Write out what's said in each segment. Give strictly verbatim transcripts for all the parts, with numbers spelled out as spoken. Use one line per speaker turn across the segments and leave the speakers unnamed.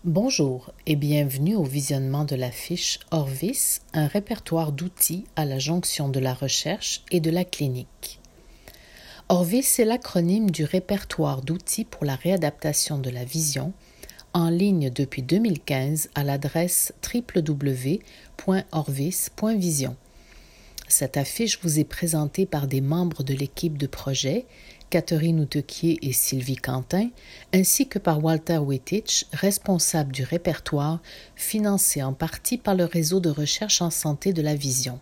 Bonjour et bienvenue au visionnement de la fiche Orvis, un répertoire d'outils à la jonction de la recherche et de la clinique. Orvis est l'acronyme du répertoire d'outils pour la réadaptation de la vision, en ligne depuis deux mille quinze à l'adresse w w w point orvis point vision. Cette affiche vous est présentée par des membres de l'équipe de projet, Catherine Outequier et Sylvie Quentin, ainsi que par Walter Wittich, responsable du répertoire, financé en partie par le réseau de recherche en santé de la vision.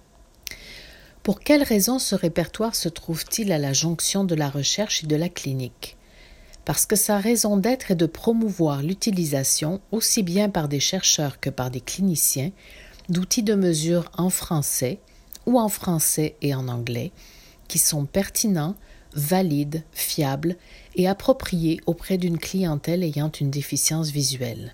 Pour quelles raisons ce répertoire se trouve-t-il à la jonction de la recherche et de la clinique? Parce que sa raison d'être est de promouvoir l'utilisation, aussi bien par des chercheurs que par des cliniciens, d'outils de mesure en français ou en français et en anglais, qui sont pertinents, valides, fiables et appropriés auprès d'une clientèle ayant une déficience visuelle.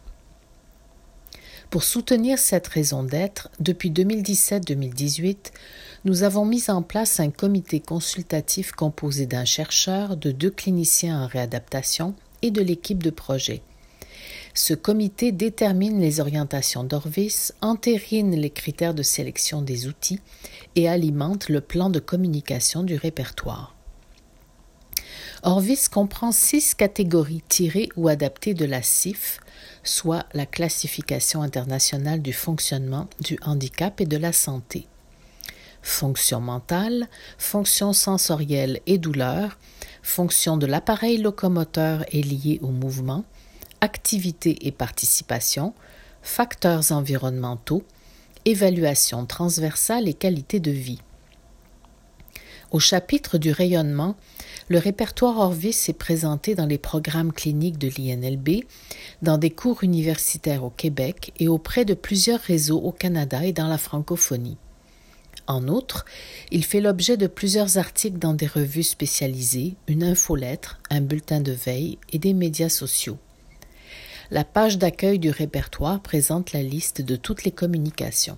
Pour soutenir cette raison d'être, depuis deux mille dix-sept deux mille dix-huit, nous avons mis en place un comité consultatif composé d'un chercheur, de deux cliniciens en réadaptation et de l'équipe de projet. Ce comité détermine les orientations d'Orvis, entérine les critères de sélection des outils et alimente le plan de communication du répertoire. Orvis comprend six catégories tirées ou adaptées de la C I F, soit la Classification internationale du fonctionnement, du handicap et de la santé. Fonction mentale, fonction sensorielle et douleur, fonction de l'appareil locomoteur et liée au mouvement, activité et participation, facteurs environnementaux, évaluation transversale et qualité de vie. Au chapitre du rayonnement, le répertoire Orvis est présenté dans les programmes cliniques de l'I N L B, dans des cours universitaires au Québec et auprès de plusieurs réseaux au Canada et dans la francophonie. En outre, il fait l'objet de plusieurs articles dans des revues spécialisées, une infolettre, un bulletin de veille et des médias sociaux. La page d'accueil du répertoire présente la liste de toutes les communications.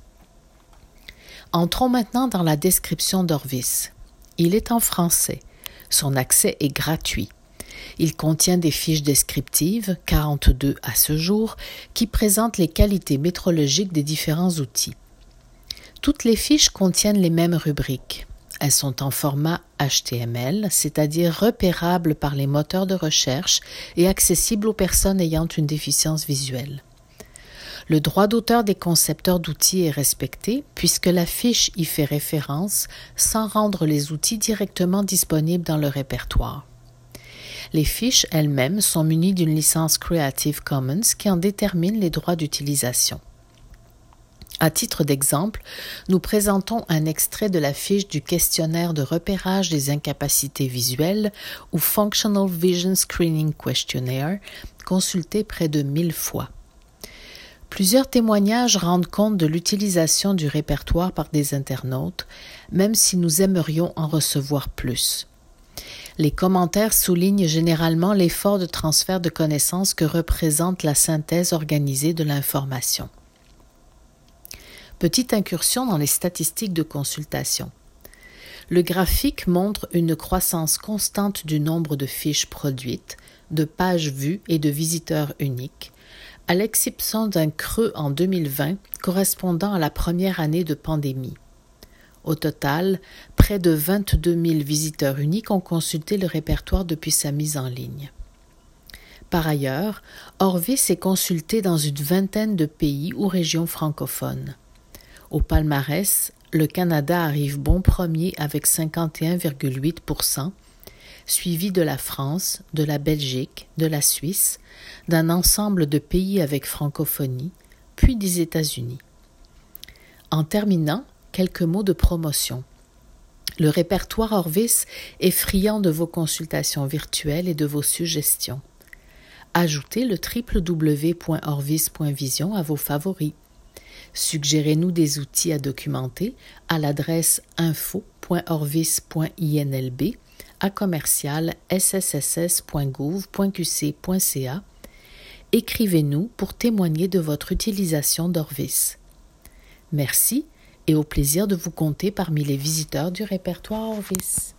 Entrons maintenant dans la description d'Orvis. Il est en français. Son accès est gratuit. Il contient des fiches descriptives, quarante-deux à ce jour, qui présentent les qualités métrologiques des différents outils. Toutes les fiches contiennent les mêmes rubriques. Elles sont en format H T M L, c'est-à-dire repérables par les moteurs de recherche et accessibles aux personnes ayant une déficience visuelle. Le droit d'auteur des concepteurs d'outils est respecté puisque la fiche y fait référence sans rendre les outils directement disponibles dans le répertoire. Les fiches elles-mêmes sont munies d'une licence Creative Commons qui en détermine les droits d'utilisation. À titre d'exemple, nous présentons un extrait de la fiche du questionnaire de repérage des incapacités visuelles ou Functional Vision Screening Questionnaire, consulté près de mille fois. Plusieurs témoignages rendent compte de l'utilisation du répertoire par des internautes, même si nous aimerions en recevoir plus. Les commentaires soulignent généralement l'effort de transfert de connaissances que représente la synthèse organisée de l'information. Petite incursion dans les statistiques de consultation. Le graphique montre une croissance constante du nombre de fiches produites, de pages vues et de visiteurs uniques, à l'exception d'un creux en deux mille vingt correspondant à la première année de pandémie. Au total, près de vingt-deux mille visiteurs uniques ont consulté le répertoire depuis sa mise en ligne. Par ailleurs, Orvis est consulté dans une vingtaine de pays ou régions francophones. Au palmarès, le Canada arrive bon premier avec cinquante et un virgule huit pour cent, suivi de la France, de la Belgique, de la Suisse, d'un ensemble de pays avec francophonie, puis des États-Unis. En terminant, quelques mots de promotion. Le répertoire Orvis est friand de vos consultations virtuelles et de vos suggestions. Ajoutez le w w w point orvis point vision à vos favoris. Suggérez-nous des outils à documenter à l'adresse info point orvis point I N L B à commercial s s s s point gouv point q c point c a. Écrivez-nous pour témoigner de votre utilisation d'Orvis. Merci et au plaisir de vous compter parmi les visiteurs du répertoire Orvis.